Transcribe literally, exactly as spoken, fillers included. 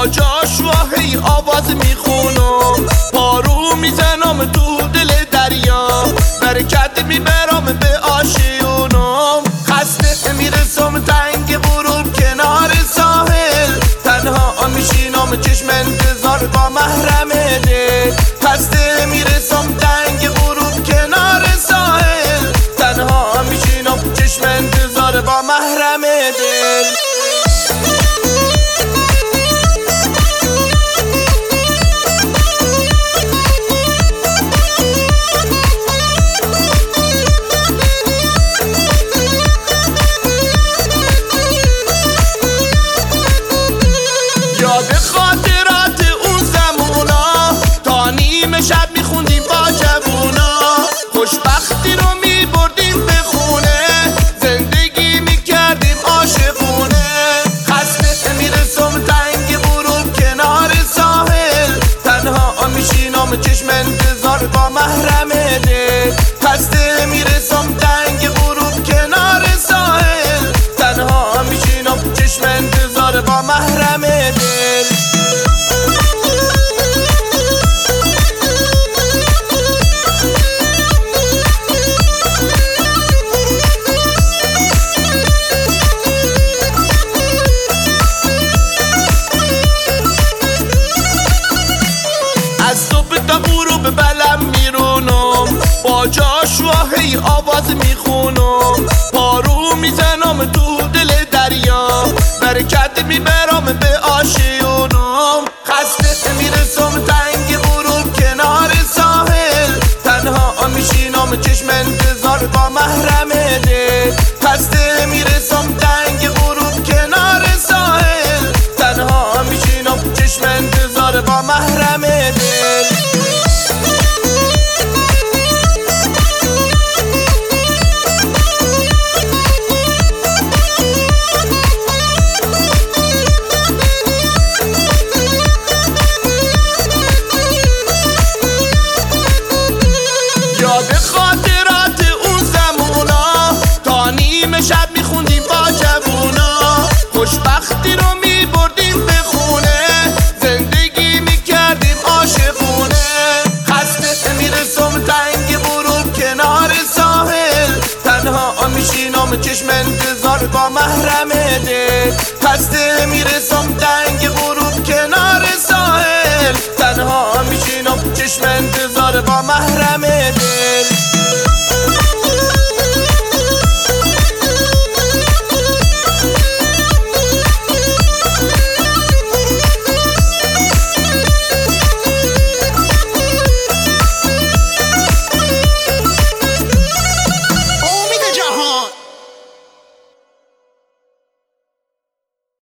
با جاشوا هی آواز میخونم، پارو میزنم تو دل دریا، برکت میبرم به آشیونم. خسته میرسم تنگ غروب کنار ساحل، تنها میشینم چشم انتظار با محرم دل. خسته میرسم تنگ غروب کنار ساحل، تنها میشینم چشم انتظار با محرم دل. یاد خاطرات اون زمونا، تا نیم شب میخوندیم با جوونا، خوشبختی رو میبردیم به خونه، زندگی میکردیم عاشقونه. خسته میرسم تنگ غروب کنار ساحل، تنها میشینم چشم انتظار با محرم دل. خسته میرسم تنگ غروب کنار ساحل، تنها میشینم چشم انتظار با محرم دل. از صبح تا غروب بلم میرونم، با جاشوا هی آواز میخونم، پارو میزنم تو دل دریا، برکت میبرم به آشیونم. خسته میرسم تنگ غروب کنار ساحل، تنها میشینم چشم انتظار با محرم دل. خسته میرسم تنگ غروب کنار ساحل، تنها میشینم چشم انتظار با محرم دل. یاد خاطرات اون زمونا، تا نیم شب میخوندیم با جوونا، خوشبختی رو میبردیم به خونه، زندگی میکردیم عاشقونه. خسته میرسم تنگ غروب کنار ساحل، تنها میشینم چشم انتظار با محرم دل. خسته میرسم تنگ